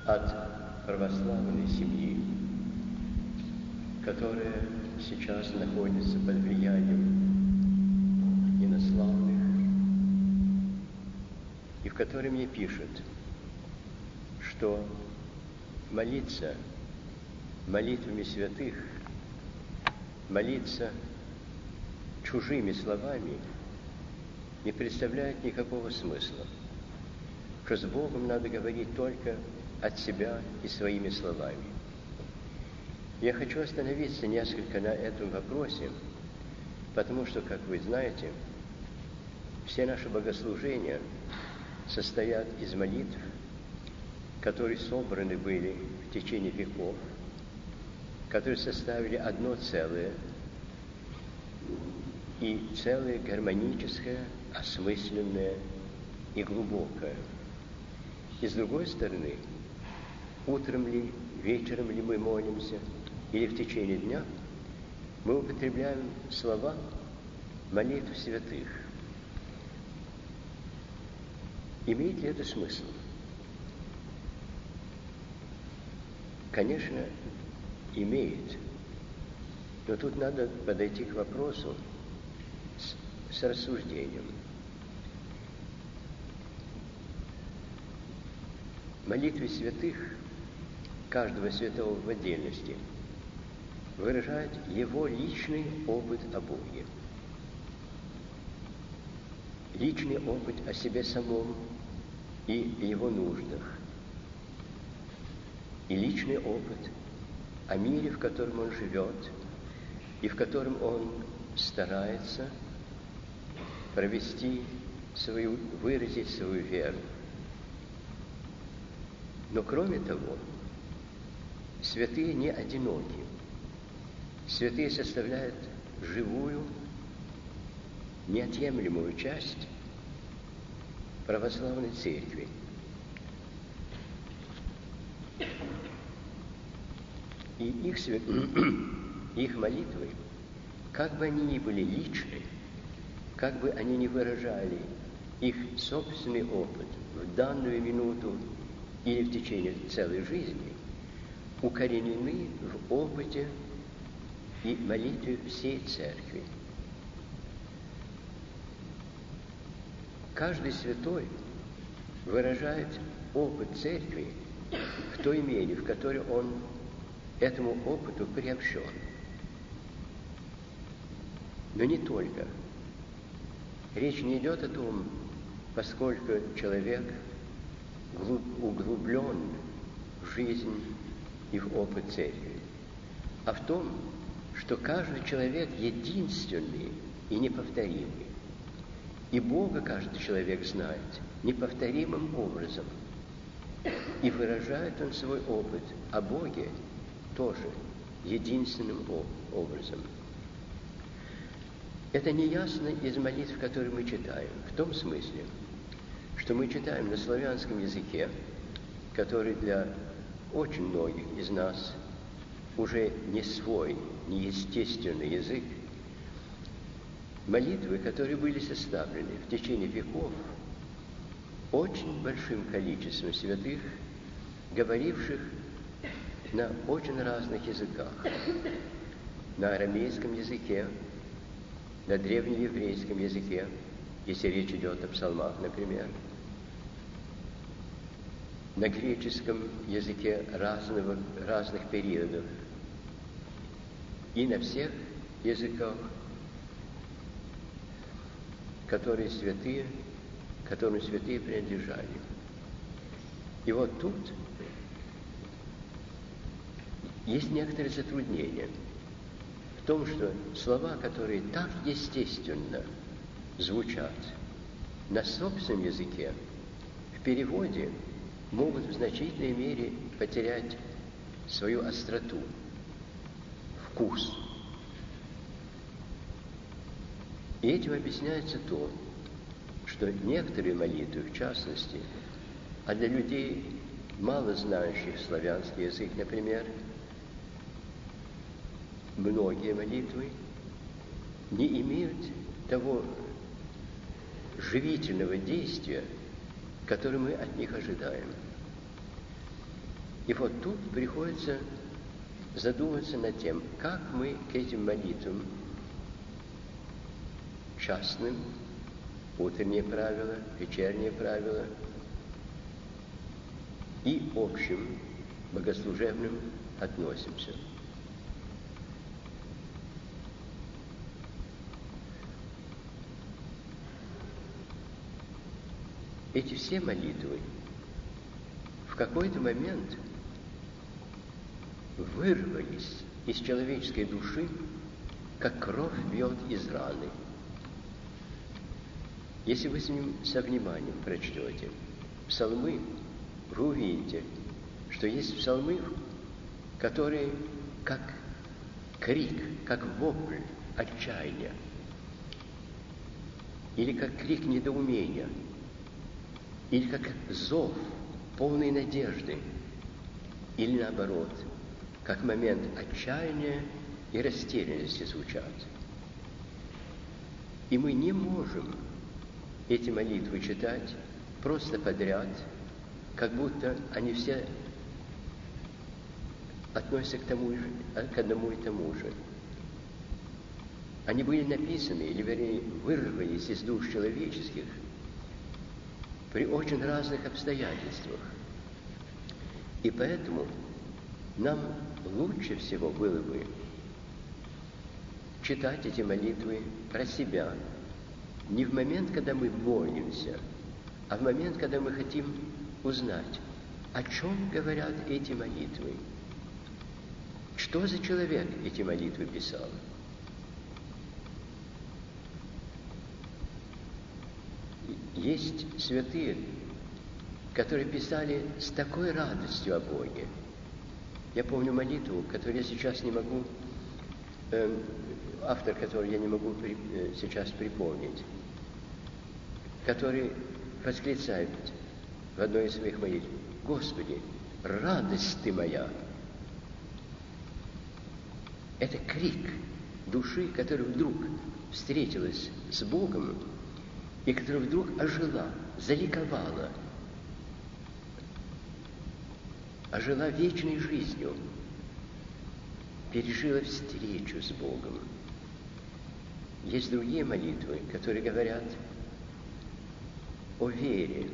от православной семьи, которая сейчас находится под влиянием инославных, и в которой мне пишут, что молиться молитвами святых, молиться чужими словами не представляет никакого смысла, что с Богом надо говорить только от себя и своими словами. Я хочу остановиться несколько на этом вопросе, потому что, как вы знаете, все наши богослужения состоят из молитв, которые собраны были в течение веков, которые составили одно целое, и целое гармоническое, осмысленное и глубокое. И с другой стороны, утром ли, вечером ли мы молимся, или в течение дня, мы употребляем слова молитв святых. Имеет ли это смысл? Конечно, имеет. Но тут надо подойти к вопросу с рассуждением. Молитвы святых, каждого святого в отдельности, выражают его личный опыт о Боге. Личный опыт о себе самом и его нуждах. И личный опыт о мире, в котором он живет, и в котором он старается выразить свою веру. Но кроме того, святые не одиноки. Святые составляют живую, неотъемлемую часть православной церкви. И их молитвы, как бы они ни были личны, как бы они ни выражали их собственный опыт в данную минуту или в течение целой жизни, укоренены в опыте и молитве всей Церкви. Каждый святой выражает опыт Церкви в той мере, в которой он этому опыту приобщен. Но не только. Речь не идет о том, поскольку человек углублен в жизнь и в опыт Церкви, а в том, что каждый человек единственный и неповторимый. И Бога каждый человек знает неповторимым образом. И выражает он свой опыт о Боге тоже единственным образом. Это неясно из молитв, которые мы читаем, в том смысле, что мы читаем на славянском языке, который для очень многих из нас уже не свой, не естественный язык, молитвы, которые были составлены в течение веков очень большим количеством святых, говоривших на очень разных языках, на арамейском языке, на древнееврейском языке, если речь идет о псалмах, например, на греческом языке разных периодов и на всех языках, которым святые принадлежали. И вот тут есть некоторые затруднения в том, что слова, которые так естественно звучат на собственном языке, в переводе могут в значительной мере потерять свою остроту, вкус. И этим объясняется то, что некоторые молитвы, в частности, а для людей, мало знающих славянский язык, например, многие молитвы не имеют того живительного действия, которое мы от них ожидаем. И вот тут приходится задуматься над тем, как мы к этим молитвам частным, утренние правила, вечерние правила и общим, богослужебным относимся. Эти все молитвы в какой-то момент вырвались из человеческой души, как кровь бьет из раны. Если вы со вниманием прочтете псалмы, вы увидите, что есть псалмы, которые как крик, как вопль отчаяния, или как крик недоумения, или как зов полной надежды, или наоборот, как момент отчаяния и растерянности звучат. И мы не можем эти молитвы читать просто подряд, как будто они все относятся к одному и тому же. Они были написаны, или вернее, вырвались из душ человеческих при очень разных обстоятельствах. И поэтому нам лучше всего было бы читать эти молитвы про себя, не в момент, когда мы молимся, а в момент, когда мы хотим узнать, о чем говорят эти молитвы, что за человек эти молитвы писал. Есть святые, которые писали с такой радостью о Боге. Я помню молитву, которую я сейчас не могу, автор которой я не могу сейчас припомнить, который восклицает в одной из своих молитв: «Господи, радость Ты моя!» Это крик души, которая вдруг встретилась с Богом, и которая вдруг ожила, заликовала, ожила вечной жизнью, пережила встречу с Богом. Есть другие молитвы, которые говорят о вере.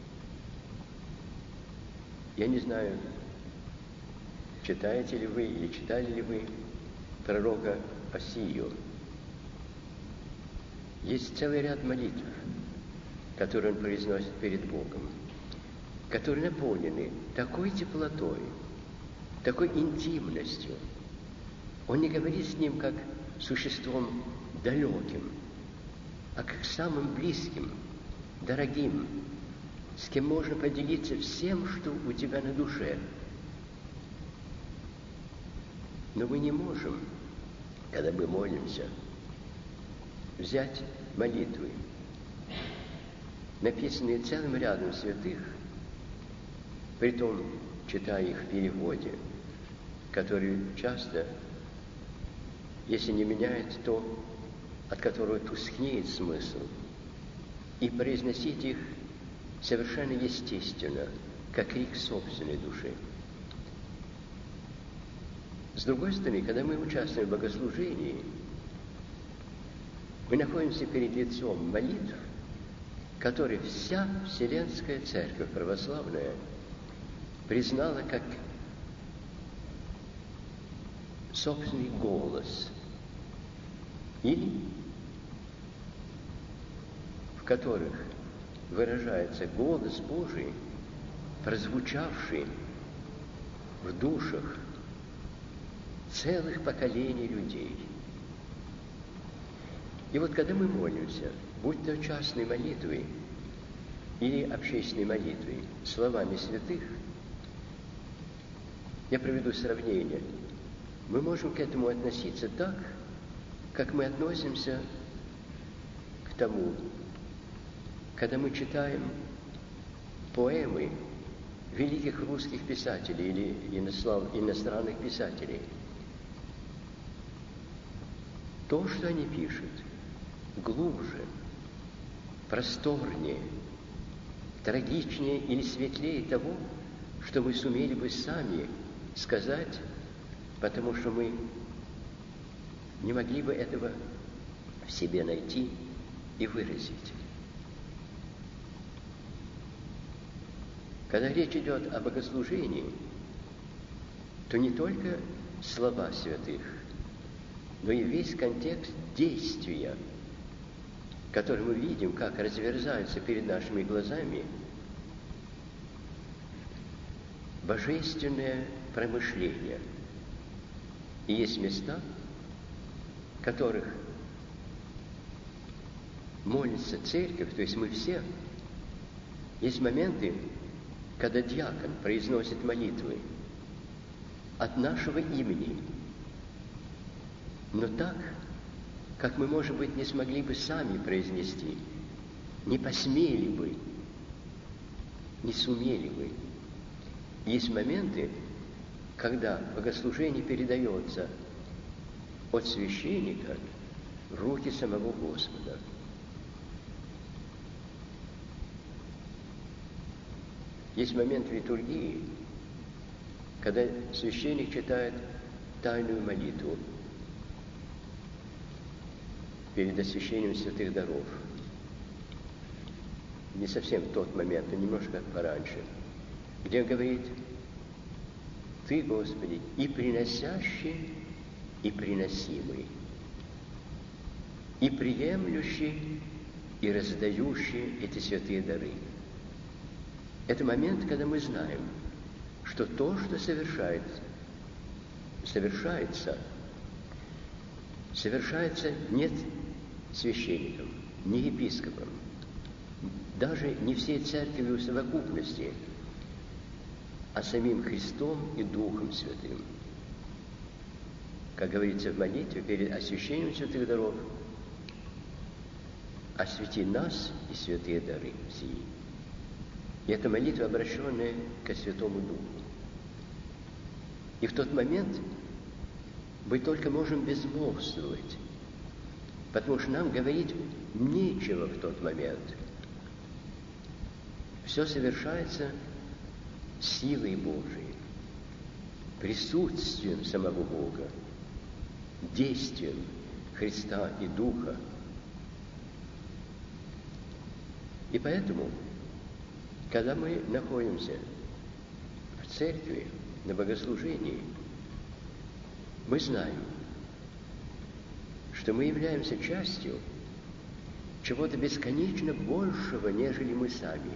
Я не знаю, читаете ли вы или читали ли вы пророка Осию. Есть целый ряд молитв, которые он произносит перед Богом, которые наполнены такой теплотой, такой интимностью. Он не говорит с ним как существом далеким, а как самым близким, дорогим, с кем можно поделиться всем, что у тебя на душе. Но мы не можем, когда мы молимся, взять молитвы, написанные целым рядом святых, притом читая их в переводе, который часто, если не меняет то, от которого тускнеет смысл, и произносить их совершенно естественно, как крик собственной души. С другой стороны, когда мы участвуем в богослужении, мы находимся перед лицом молитв, которые вся Вселенская Церковь православная признала как собственный голос, или в которых выражается голос Божий, прозвучавший в душах целых поколений людей. И вот когда мы молимся, будь то частной молитвой или общественной молитвой, словами святых, я приведу сравнение, мы можем к этому относиться так, как мы относимся к тому, когда мы читаем поэмы великих русских писателей или иностранных писателей. То, что они пишут, глубже, просторнее, трагичнее или светлее того, что мы сумели бы сами сказать, потому что мы не могли бы этого в себе найти и выразить. Когда речь идет о богослужении, то не только слова святых, но и весь контекст действия, который мы видим, как разверзается перед нашими глазами божественное промышление. И есть места, в которых молится церковь, то есть мы все. Есть моменты, когда диакон произносит молитвы от нашего имени, но так, как мы, может быть, не смогли бы сами произнести, не посмели бы, не сумели бы. Есть моменты, когда богослужение передается от священника в руки самого Господа. Есть момент в литургии, когда священник читает тайную молитву перед освящением святых даров. Не совсем тот момент, но немножко пораньше, где он говорит: «Ты, Господи, и приносящий, и приносимый, и приемлющий, и раздающий эти святые дары». Это момент, когда мы знаем, что то, что совершается не священником, не епископом, даже не всей церковью в совокупности, а самим Христом и Духом Святым. Как говорится в молитве перед освящением святых даров: «Освети нас и святые дары сии». И это молитва, обращенная ко Святому Духу. И в тот момент мы только можем безмолвствовать, потому что нам говорить нечего в тот момент. Все совершается силой Божией, присутствием самого Бога, действием Христа и Духа. И поэтому, когда мы находимся в церкви, на богослужении, мы знаем, что мы являемся частью чего-то бесконечно большего, нежели мы сами.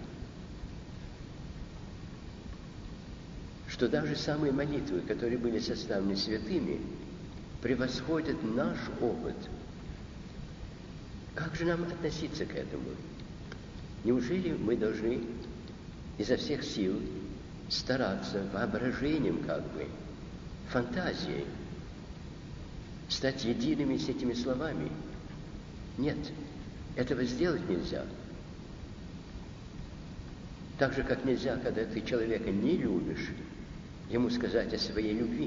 Что даже самые молитвы, которые были составлены святыми, превосходят наш опыт. Как же нам относиться к этому? Неужели мы должны изо всех сил стараться воображением, фантазией, стать едиными с этими словами? Нет, этого сделать нельзя. Так же, как нельзя, когда ты человека не любишь, ему сказать о своей любви.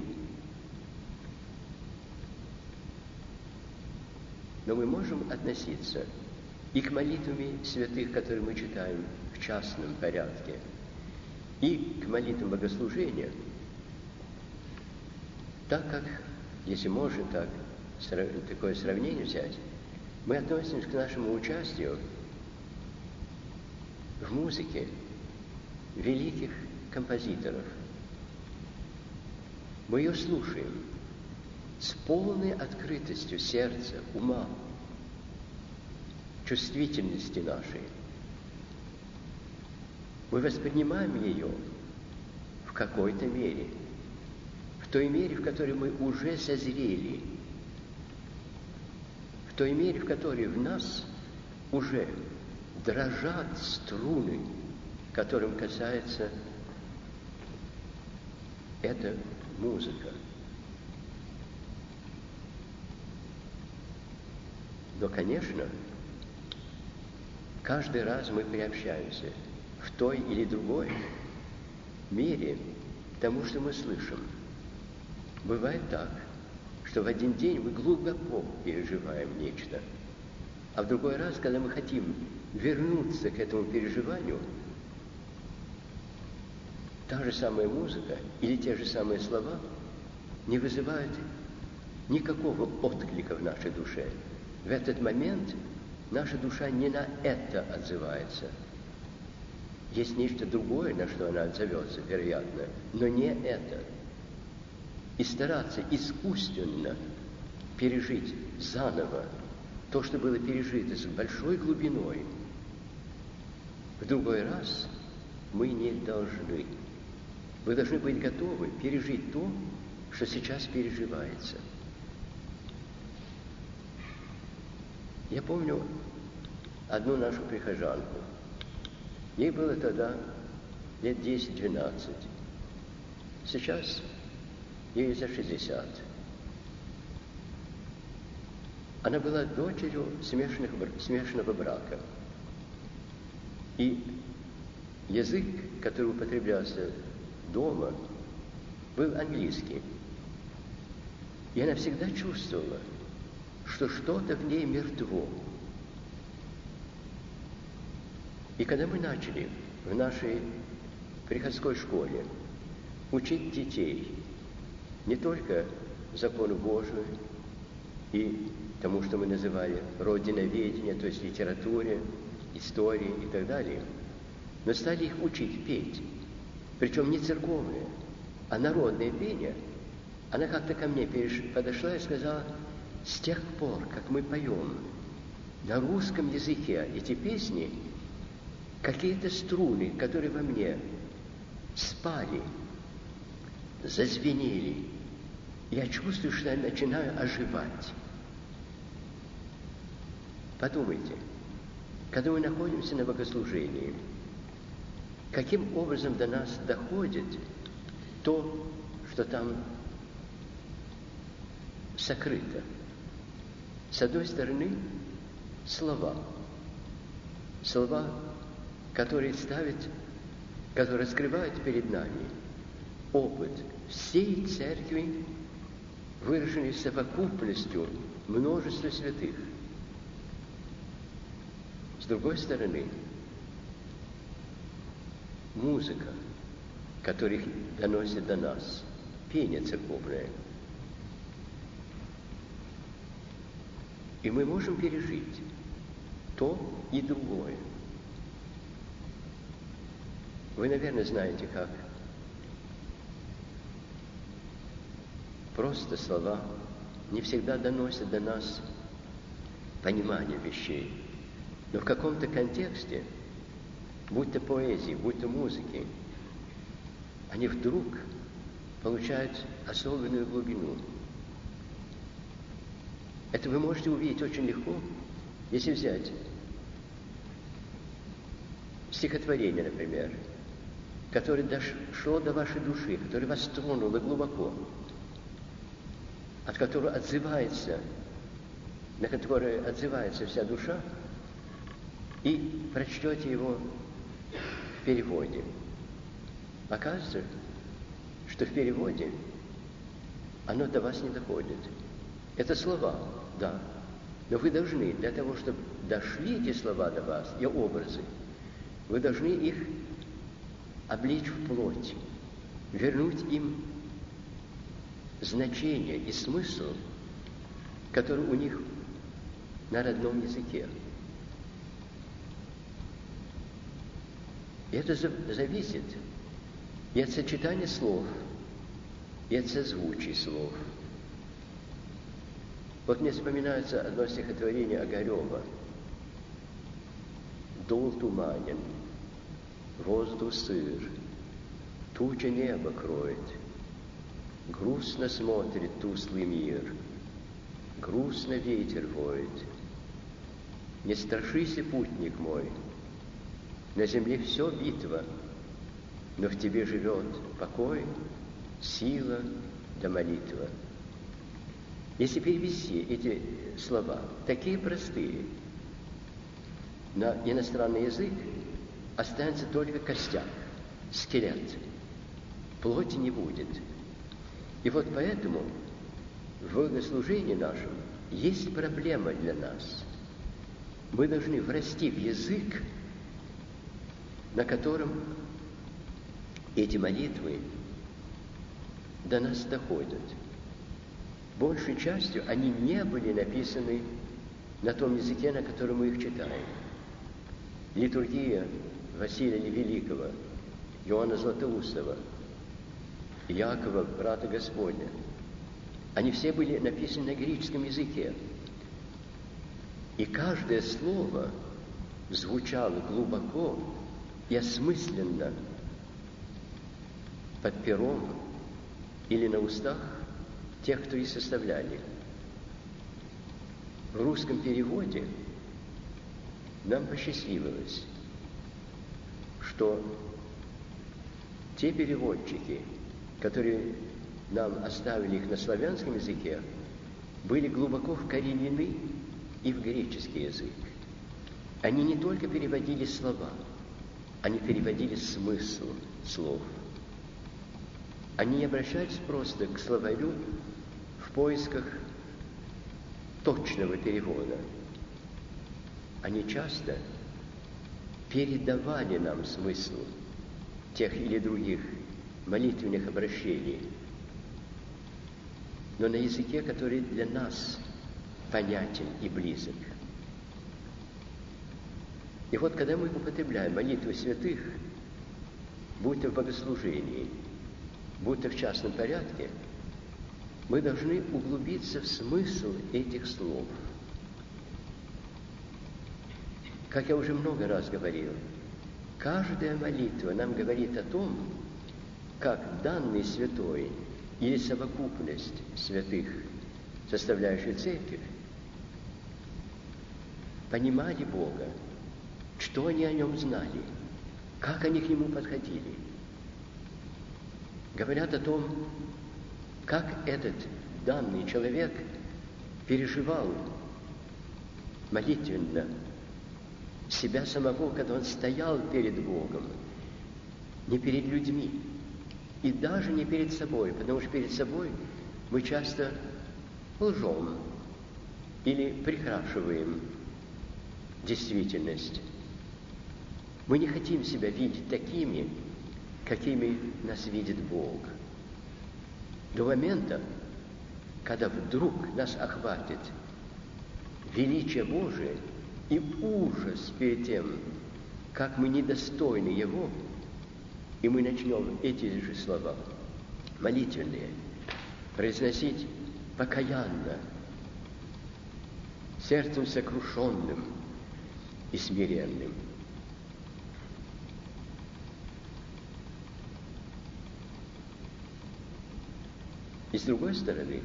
Но мы можем относиться и к молитвам святых, которые мы читаем в частном порядке, и к молитвам богослужения, так как, если можно такое сравнение взять, мы относимся к нашему участию в музыке великих композиторов. Мы ее слушаем с полной открытостью сердца, ума, чувствительности нашей. Мы воспринимаем ее в какой-то мере, в той мере, в которой мы уже созрели, в той мере, в которой в нас уже дрожат струны, которым касается эта музыка. Но, конечно, каждый раз мы приобщаемся в той или другой мере к тому, что мы слышим. Бывает так, что в один день мы глубоко переживаем нечто, а в другой раз, когда мы хотим вернуться к этому переживанию, та же самая музыка или те же самые слова не вызывают никакого отклика в нашей душе. В этот момент наша душа не на это отзывается. Есть нечто другое, на что она отзовется, вероятно, но не это. И стараться искусственно пережить заново то, что было пережито с большой глубиной, в другой раз мы не должны. Вы должны быть готовы пережить то, что сейчас переживается. Я помню одну нашу прихожанку. Ей было тогда лет 10-12. Сейчас ей за 60. Она была дочерью смешанного брака. И язык, который употреблялся дома, был английский. И она всегда чувствовала, что что-то в ней мертво. И когда мы начали в нашей приходской школе учить детей не только закону Божию и тому, что мы называли родиноведение, то есть литературе, истории и так далее, но стали их учить петь. Причем не церковное, а народное пение. Она как-то ко мне подошла и сказала: с тех пор, как мы поем на русском языке эти песни, какие-то струны, которые во мне спали, зазвенели. Я чувствую, что я начинаю оживать. Подумайте, когда мы находимся на богослужении, каким образом до нас доходит то, что там сокрыто. С одной стороны, слова, которые раскрывают перед нами опыт всей церкви, выраженный совокупностью множества святых. С другой стороны, музыка, которая доносит до нас, пение церковное. И мы можем пережить то и другое. Вы, наверное, знаете, как просто слова не всегда доносят до нас понимание вещей. Но в каком-то контексте, будь то поэзии, будь то музыки, они вдруг получают особенную глубину. Это вы можете увидеть очень легко, если взять стихотворение, например, которое дошло до вашей души, которое вас тронуло глубоко, от которого на которое отзывается вся душа, и прочтете его в переводе. Оказывается, что в переводе оно до вас не доходит. Это слова, да. Но вы должны, для того, чтобы дошли эти слова до вас, и образы, вы должны их облечь в плоть, вернуть им значение и смысл, который у них на родном языке. И это зависит и от сочетания слов, и от созвучий слов. Вот мне вспоминается одно стихотворение Огарева. Дул туманен, воздух сыр, туча небо кроет, грустно смотрит тусклый мир, грустно ветер воет. Не страшися, путник мой, на земле все битва, но в тебе живет покой, сила да молитва. Если перевести эти слова, такие простые, на иностранный язык, останется только костяк, скелет. Плоти не будет. И вот поэтому в богослужении нашем есть проблема для нас. Мы должны врасти в язык, на котором эти молитвы до нас доходят. Большей частью они не были написаны на том языке, на котором мы их читаем. Литургия Василия Великого, Иоанна Златоустова, Иакова, брата Господня, они все были написаны на греческом языке. И каждое слово звучало глубоко и осмысленно под пером или на устах тех, кто их составляли. В русском переводе нам посчастливилось, что те переводчики, которые нам оставили их на славянском языке, были глубоко вкоренены и в греческий язык. Они не только переводили слова, они переводили смысл слов. Они не обращались просто к словарю в поисках точного перевода. Они часто передавали нам смысл тех или других молитвенных обращений, но на языке, который для нас понятен и близок. И вот, когда мы употребляем молитвы святых, будь то в богослужении, будь то в частном порядке, мы должны углубиться в смысл этих слов. Как я уже много раз говорил, каждая молитва нам говорит о том, как данный святой или совокупность святых, составляющих церковь, понимали Бога, что они о Нем знали, как они к Нему подходили. Говорят о том, как этот данный человек переживал молитвенно себя самого, когда он стоял перед Богом, не перед людьми, и даже не перед собой, потому что перед собой мы часто лжем или прикрашиваем действительность. Мы не хотим себя видеть такими, какими нас видит Бог. До момента, когда вдруг нас охватит величие Божие и ужас перед тем, как мы недостойны Его, и мы начнем эти же слова, молитвенные, произносить покаянно, сердцем сокрушенным и смиренным. И с другой стороны,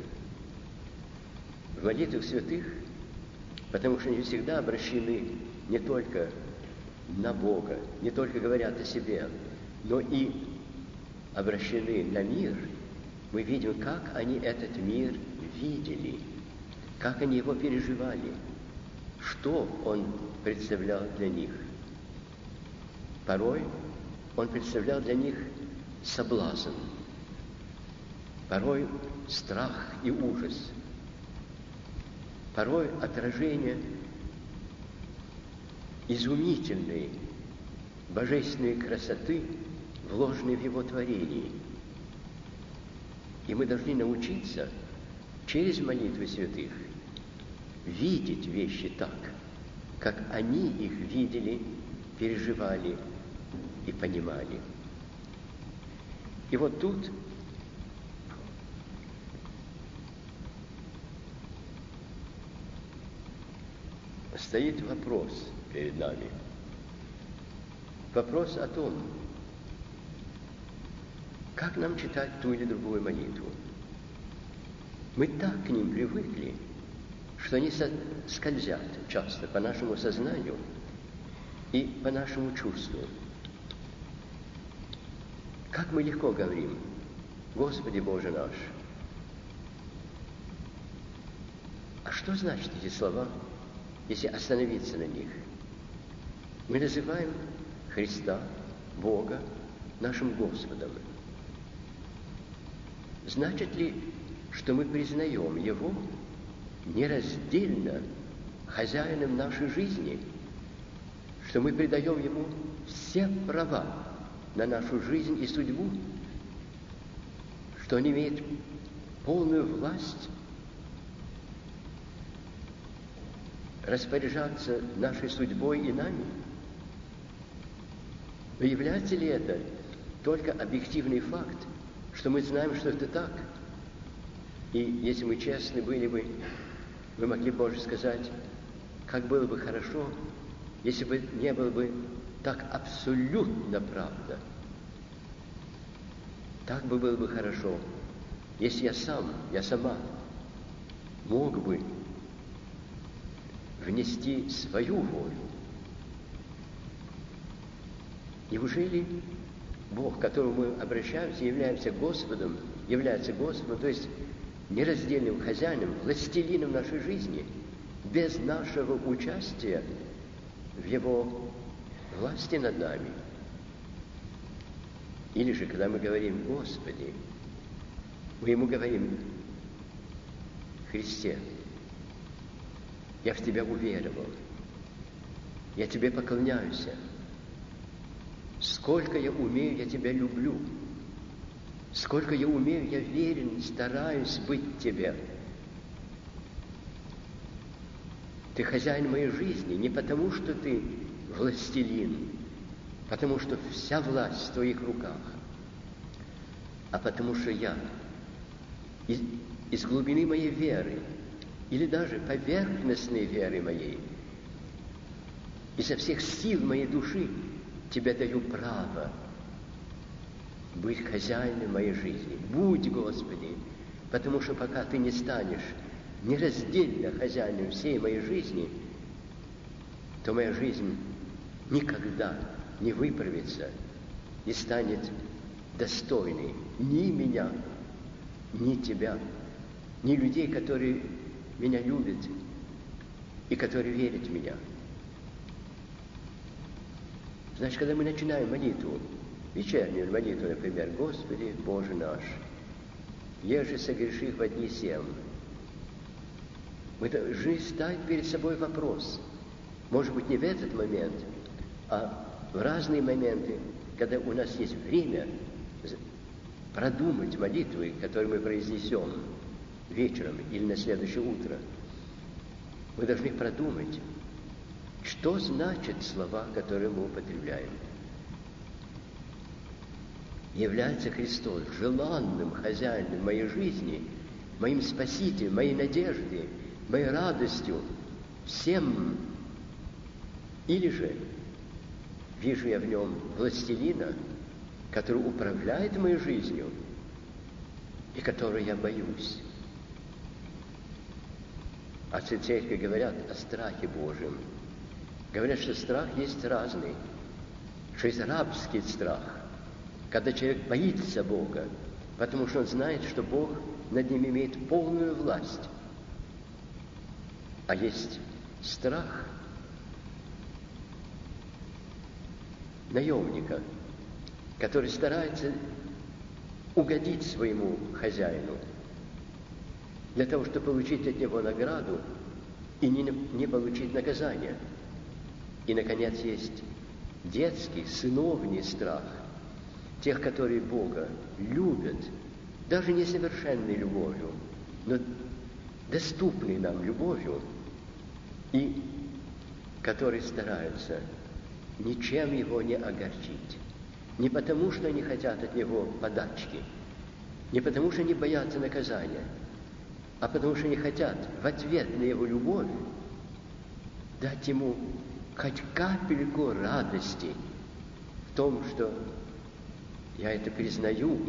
в молитвах святых, потому что они всегда обращены не только на Бога, не только говорят о себе, но и обращены на мир, мы видим, как они этот мир видели, как они его переживали, что он представлял для них. Порой он представлял для них соблазн, порой страх и ужас, порой отражение изумительной божественной красоты, вложенной в его творении. И мы должны научиться через молитвы святых видеть вещи так, как они их видели, переживали и понимали. И вот тут стоит вопрос перед нами. Вопрос о том, как нам читать ту или другую молитву. Мы так к ним привыкли, что они скользят часто по нашему сознанию и по нашему чувству. Как мы легко говорим: «Господи Боже наш». А что значат эти слова, если остановиться на них? Мы называем Христа, Бога, нашим Господом. Значит ли, что мы признаем Его нераздельно хозяином нашей жизни, что мы придаем Ему все права на нашу жизнь и судьбу, что Он имеет полную власть распоряжаться нашей судьбой и нами? Но является ли это только объективный факт, что мы знаем, что это так? И если мы честны были бы, мы могли бы, Боже, сказать, как было бы хорошо, если бы не было бы так абсолютно правда. Так бы было бы хорошо, если я сама мог бы внести свою волю. Неужели Бог, к которому мы обращаемся, является Господом, то есть нераздельным хозяином, властелином нашей жизни, без нашего участия в Его власти над нами? Или же, когда мы говорим «Господи», мы Ему говорим: «Христе, я в Тебя уверовал, я Тебе поклоняюсь, сколько я умею, я Тебя люблю, сколько я умею, я верен, стараюсь быть Тебе. Ты хозяин моей жизни не потому, что Ты властелин, потому что вся власть в Твоих руках, а потому что я из глубины моей веры, или даже поверхностной веры моей, изо всех сил моей души Тебе даю право быть хозяином моей жизни. Будь, Господи, потому что пока Ты не станешь нераздельно хозяином всей моей жизни, то моя жизнь никогда не выправится и станет достойной ни меня, ни Тебя, ни людей, которые меня любят и которые верят в меня. Значит, когда мы начинаем молитву, вечернюю молитву, например, «Господи, Боже наш, еже согреших во дни сем», мы должны ставить перед собой вопрос, может быть, не в этот момент, а в разные моменты, когда у нас есть время продумать молитвы, которые мы произнесем вечером или на следующее утро. Мы должны продумать, что значат слова, которые мы употребляем. Является Христос желанным хозяином моей жизни, моим спасителем, моей надеждой, моей радостью, всем. Или же вижу я в нем властелина, который управляет моей жизнью и которого я боюсь. Отцы церкви говорят о страхе Божьем. Говорят, что страх есть разный, что есть рабский страх, когда человек боится Бога, потому что он знает, что Бог над ним имеет полную власть. А есть страх наемника, который старается угодить своему хозяину для того, чтобы получить от него награду и не получить наказание. И, наконец, есть детский, сыновний страх тех, которые Бога любят, даже несовершенной любовью, но доступной нам любовью, и которые стараются ничем его не огорчить. Не потому, что они хотят от него подачки, не потому, что они боятся наказания, а потому, что они хотят в ответ на его любовь дать ему хоть капельку радости в том, что я это признаю,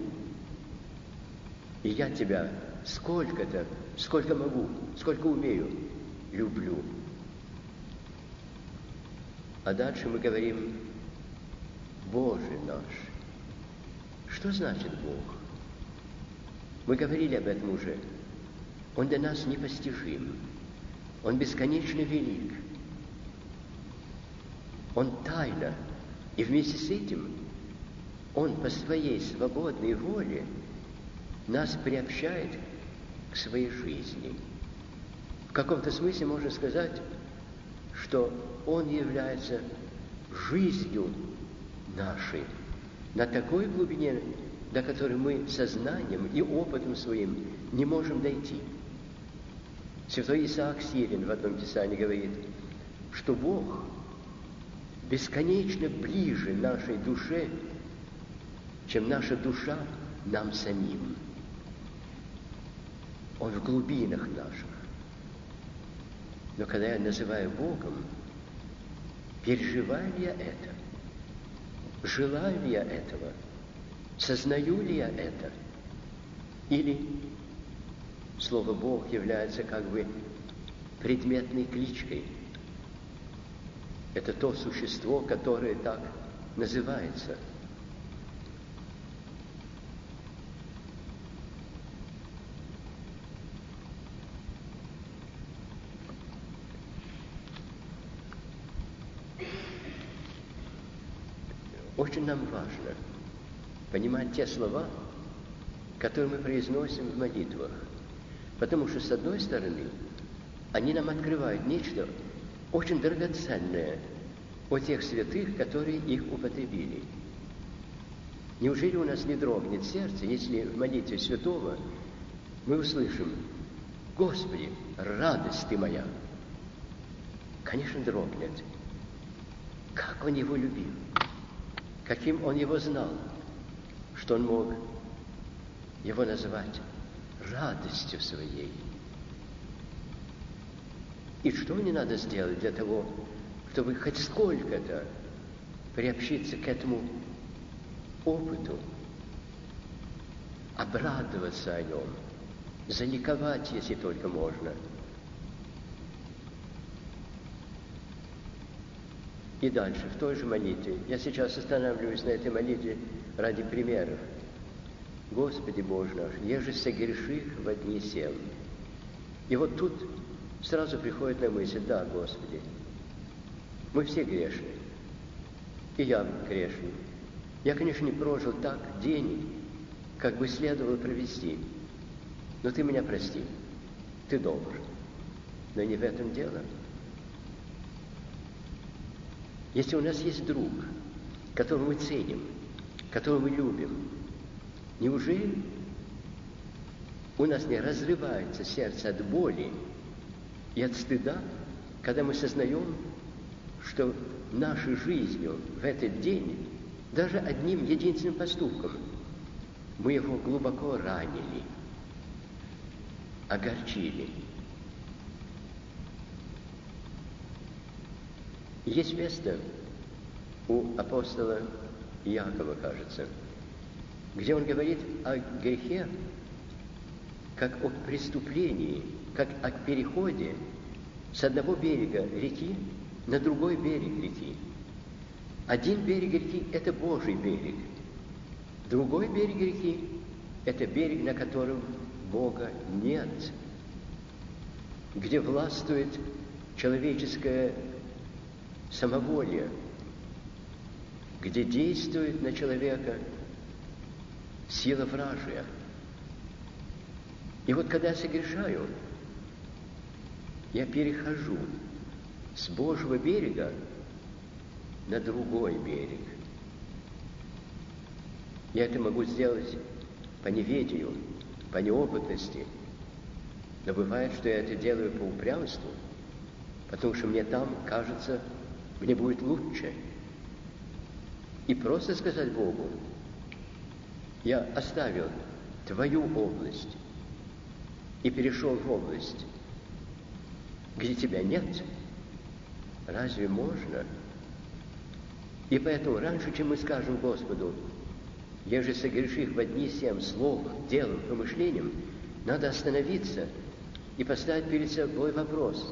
и я тебя сколько могу, сколько умею, люблю. А дальше мы говорим: Боже наш. Что значит Бог? Мы говорили об этом уже. Он для нас непостижим. Он бесконечно велик. Он тайна. И вместе с этим Он по своей свободной воле нас приобщает к своей жизни. В каком-то смысле можно сказать, что Он является жизнью нашей, на такой глубине, до которой мы сознанием и опытом своим не можем дойти. Святой Исаак Сирин в одном Писании говорит, что Бог бесконечно ближе нашей душе, чем наша душа нам самим. Он в глубинах наших. Но когда я называю Богом, переживаю ли я это? Желаю ли я этого? Сознаю ли я это? Или слово «Бог» является как бы предметной кличкой? Это то существо, которое так называется. Очень нам важно понимать те слова, которые мы произносим в молитвах. Потому что, с одной стороны, они нам открывают нечто очень драгоценное о тех святых, которые их употребили. Неужели у нас не дрогнет сердце, если в молитве святого мы услышим: «Господи, радость Ты моя»? Конечно, дрогнет. Как он его любил, каким он его знал, что он мог его назвать радостью своей. И что мне надо сделать для того, чтобы хоть сколько-то приобщиться к этому опыту, обрадоваться о нем, заликовать, если только можно. И дальше, в той же молитве, я сейчас останавливаюсь на этой молитве ради примеров. Господи Боже наш, еже согреших во дни сем. И вот тут сразу приходит на мысль: да, Господи, мы все грешны. И я грешный. Я, конечно, не прожил так день, как бы следовало провести. Но Ты меня прости. Ты добр. Но не в этом дело. Если у нас есть друг, которого мы ценим, которого мы любим, неужели у нас не разрывается сердце от боли и от стыда, когда мы сознаем, что нашей жизнью в этот день, даже одним единственным поступком, мы его глубоко ранили, огорчили? Есть место у апостола Иакова, кажется, где он говорит о грехе как о преступлении, как о переходе с одного берега реки на другой берег реки. Один берег реки – это Божий берег. Другой берег реки – это берег, на котором Бога нет, где властвует человеческое самоволие, где действует на человека сила вражья. И вот когда я согрешаю, я перехожу с Божьего берега на другой берег. Я это могу сделать по неведению, по неопытности, но бывает, что я это делаю по упрямству, потому что мне там, кажется, мне будет лучше. И просто сказать Богу: я оставил Твою область и перешел в область, где Тебя нет. Разве можно? И поэтому раньше, чем мы скажем Господу: еже согреших во дни сем словом, делом, помышлением, надо остановиться и поставить перед собой вопрос: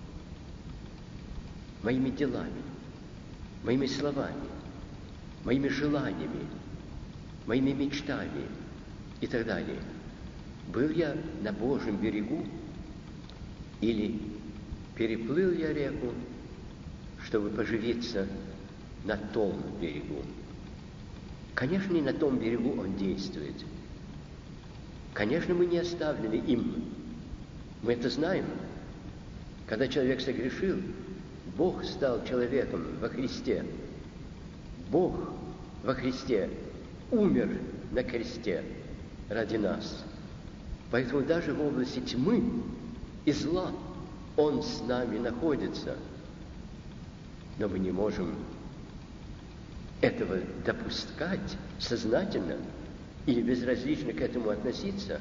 моими делами, моими словами, моими желаниями, моими мечтами и так далее. Был я на Божьем берегу или переплыл я реку, чтобы поживиться на том берегу? Конечно, не на том берегу он действует. Конечно, мы не оставлены им. Мы это знаем. Когда человек согрешил, Бог стал человеком во Христе. Бог во Христе умер на кресте ради нас. Поэтому даже в области тьмы и зла Он с нами находится. Но мы не можем этого допускать сознательно или безразлично к этому относиться.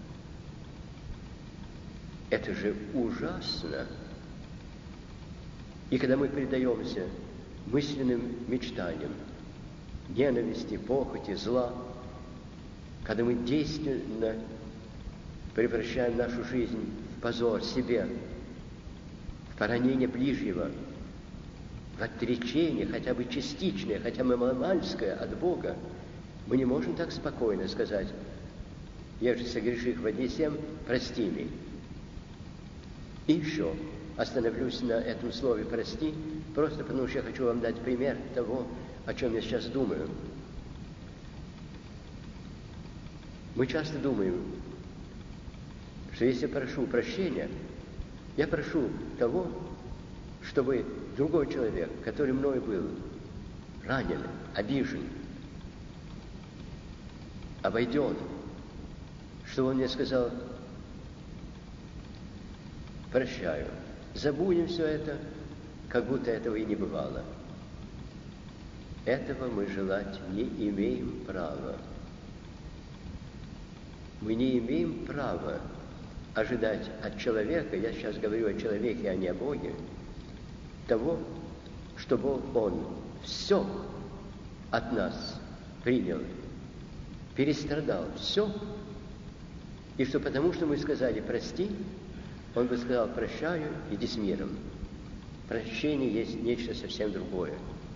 Это же ужасно. И когда мы предаемся мысленным мечтаниям, ненависти, похоти, зла, когда мы действенно превращаем нашу жизнь в позор себе, в поранение ближнего, в отречение, хотя бы частичное, хотя бы маломальское от Бога, мы не можем так спокойно сказать: «Я же согреших во дне сем, прости меня». И еще остановлюсь на этом слове «прости», просто потому что я хочу вам дать пример того, о чем я сейчас думаю. Мы часто думаем, что если я прошу прощения, я прошу того, чтобы другой человек, который мною был ранен, обижен, обойден, чтобы он мне сказал: «Прощаю». Забудем все это, как будто этого и не бывало. Этого мы желать не имеем права. Мы не имеем права ожидать от человека, я сейчас говорю о человеке, а не о Боге, того, чтобы Он все от нас принял, перестрадал все, и что потому, что мы сказали «прости», Он бы сказал: «Прощаю, иди с миром». Прощение есть нечто совсем другое.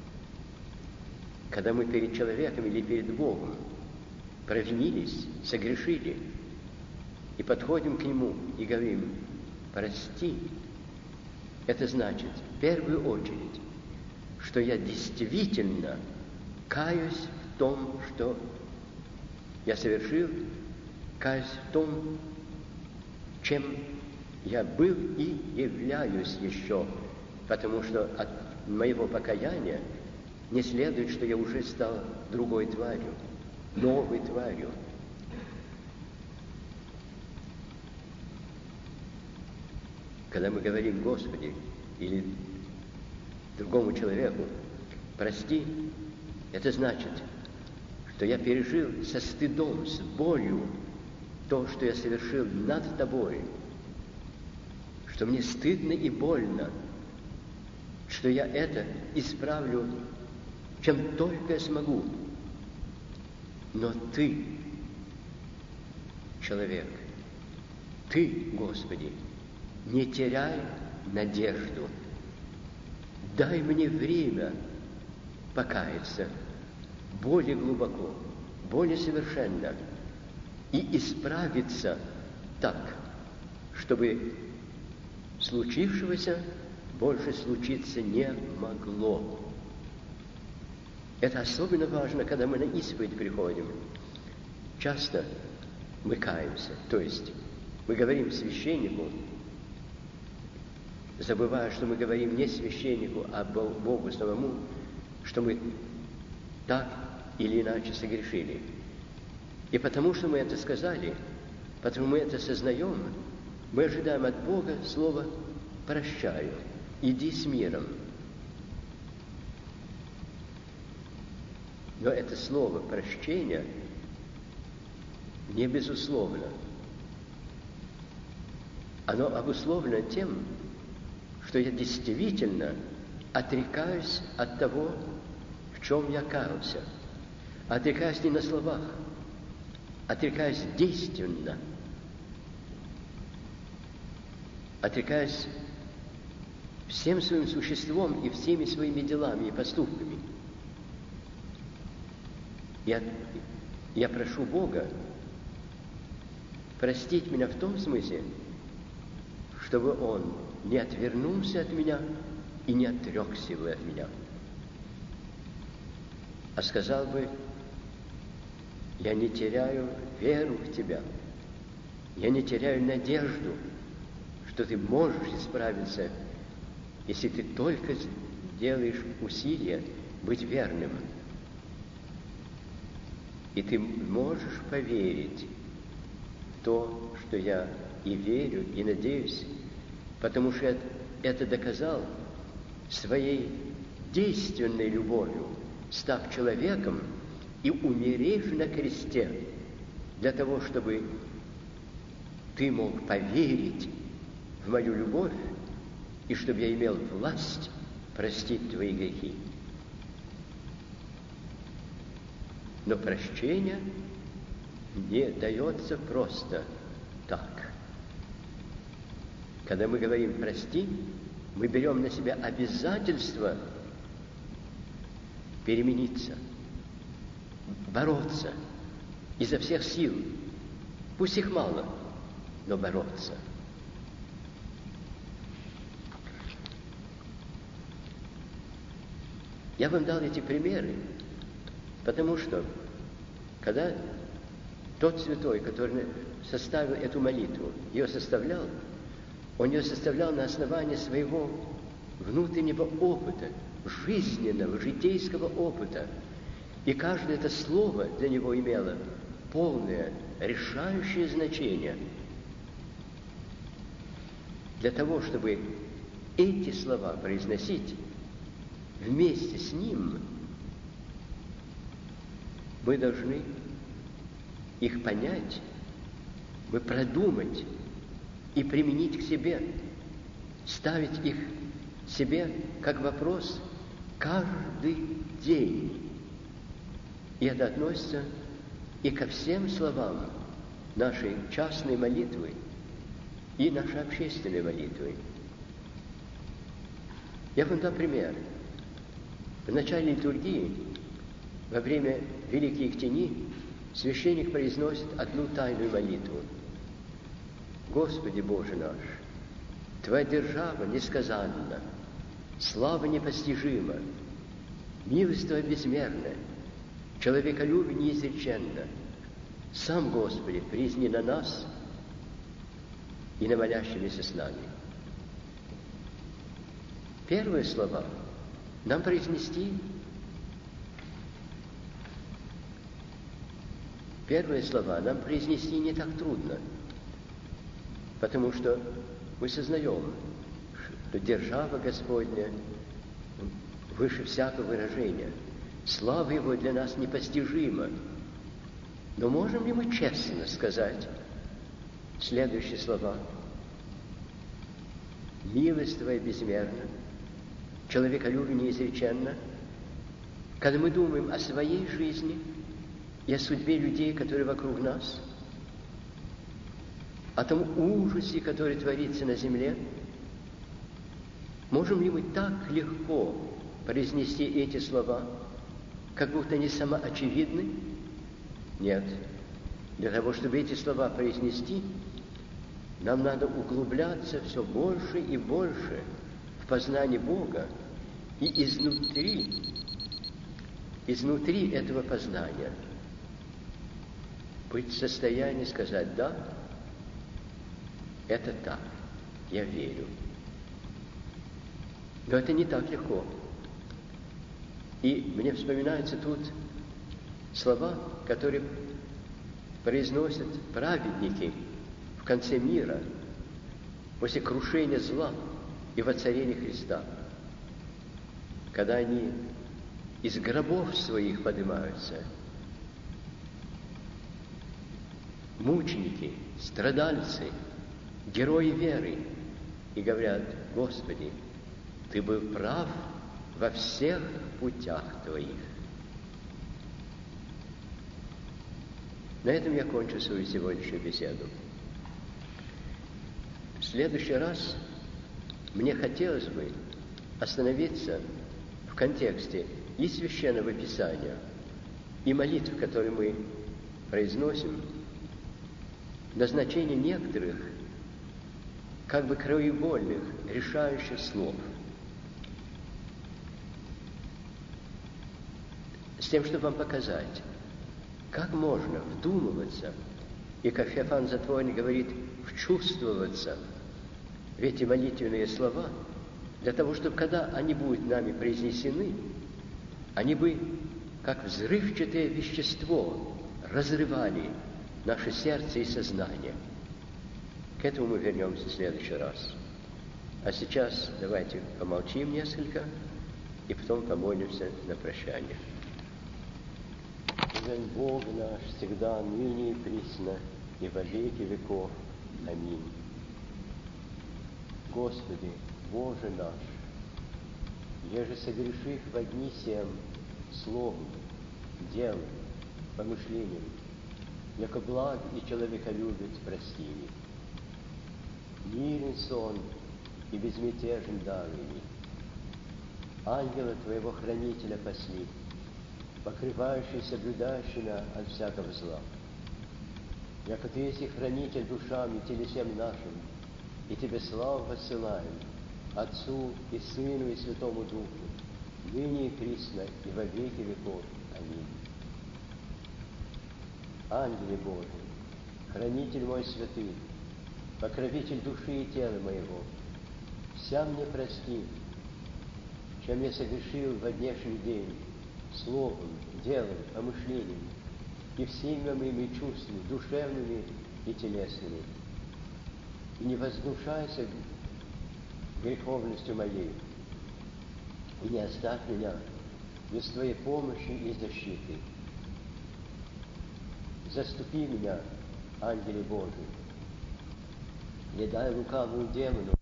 Когда мы перед человеком или перед Богом провинились, согрешили, и подходим к Нему и говорим: «Прости», это значит, в первую очередь, что я действительно каюсь в том, что я совершил, каюсь в том, чем я был и являюсь еще, потому что от моего покаяния не следует, что я уже стал другой тварью, новой тварью. Когда мы говорим Господи или другому человеку «прости», это значит, что я пережил со стыдом, с болью то, что я совершил над тобой, что мне стыдно и больно, что я это исправлю, чем только я смогу. Но Ты, человек, Ты, Господи, не теряй надежду. Дай мне время покаяться более глубоко, более совершенно и исправиться так, чтобы случившегося больше случиться не могло. Это особенно важно, когда мы на исповедь приходим. Часто мы каемся, то есть мы говорим священнику, забывая, что мы говорим не священнику, а Богу самому, что мы так или иначе согрешили. И потому что мы это сказали, потому мы это сознаем, мы ожидаем от Бога слова «прощаю, иди с миром». Но это слово «прощение» не безусловно. Оно обусловлено тем, что я действительно отрекаюсь от того, в чем я каялся. Отрекаюсь не на словах, отрекаюсь действенно. Отрекаюсь всем своим существом и всеми своими делами и поступками. Я прошу Бога простить меня в том смысле, чтобы Он не отвернулся от меня и не отрекся бы от меня, а сказал бы: я не теряю веру в Тебя, я не теряю надежду, что Ты можешь исправиться, если Ты только делаешь усилия быть верным. И ты можешь поверить в то, что я и верю, и надеюсь, потому что это доказал своей действенной любовью, став человеком и умерев на кресте, для того, чтобы ты мог поверить в мою любовь, и чтобы я имел власть простить твои грехи. Но прощение не дается просто так. Когда мы говорим «прости», мы берем на себя обязательство перемениться, бороться изо всех сил. Пусть их мало, но бороться. Я вам дал эти примеры, потому что, когда тот святой, который составил эту молитву, ее составлял, он ее составлял на основании своего внутреннего опыта, жизненного, житейского опыта. И каждое это слово для него имело полное, решающее значение. Для того, чтобы эти слова произносить вместе с ним, мы должны их понять, мы продумать и применить к себе, ставить их себе как вопрос каждый день. И это относится и ко всем словам нашей частной молитвы и нашей общественной молитвы. Я вам дам пример. В начале литургии, во время Великой Ектени, священник произносит одну тайную молитву. Господи Боже наш, Твоя держава несказанна, слава непостижима, милость Твоя безмерна, человеколюбие неизреченно. Сам, Господи, призни на нас и на молящимися с нами. Первые слова нам произнести. Первые слова нам произнести не так трудно, потому что мы сознаем, что держава Господня выше всякого выражения. Слава Его для нас непостижима. Но можем ли мы честно сказать следующие слова? Милость Твоя безмерна, человеколюбие неизреченно. Когда мы думаем о своей жизни и о судьбе людей, которые вокруг нас, о том ужасе, который творится на земле, можем ли мы так легко произнести эти слова, как будто они самоочевидны? Нет. Для того, чтобы эти слова произнести, нам надо углубляться все больше и больше в познание Бога и изнутри этого познания быть в состоянии сказать: да, это так, я верю. Но это не так легко. И мне вспоминаются тут слова, которые произносят праведники в конце мира, после крушения зла и воцарения Христа, когда они из гробов своих поднимаются, мученики, страдальцы, герои веры, и говорят: Господи, Ты был прав во всех путях Твоих. На этом я кончу свою сегодняшнюю беседу. В следующий раз мне хотелось бы остановиться в контексте и Священного Писания, и молитв, которые мы произносим, на значение некоторых, как бы краеугольных, решающих слов. С тем, чтобы вам показать, как можно вдумываться, и, как Феофан Затворник говорит, вчувствоваться в эти молитвенные слова, для того, чтобы, когда они будут нами произнесены, они бы, как взрывчатое вещество, разрывали наше сердце и сознание. К этому мы вернемся в следующий раз. А сейчас давайте помолчим несколько и потом помолимся на прощание. Бог наш, всегда, ныне и присно, и во веки веков. Аминь. Господи, Боже наш, еже согреших во дни сем словом, делом, помышлением, яко благ и человеколюбец прости ми. Мирен сон и безмятежен даруй ми. Ангела Твоего хранителя пасли, покрывающий и соблюдающий от всякого зла. Яко Ты есть хранитель душам и телесем нашим, и Тебе славу воссылаем, Отцу и Сыну и Святому Духу, ныне и присно, и во веки веков. Аминь. Ангеле Божий, хранитель мой святый, покровитель души и тела моего, вся мне прости, чем я согрешил во днешний день, словом, делом, помышлением и всеми моими чувствами, душевными и телесными. И не возгнушайся греховностью моей, и не оставь меня без Твоей помощи и защиты. Заступи меня, ангеле Божий, не дай лукавому демону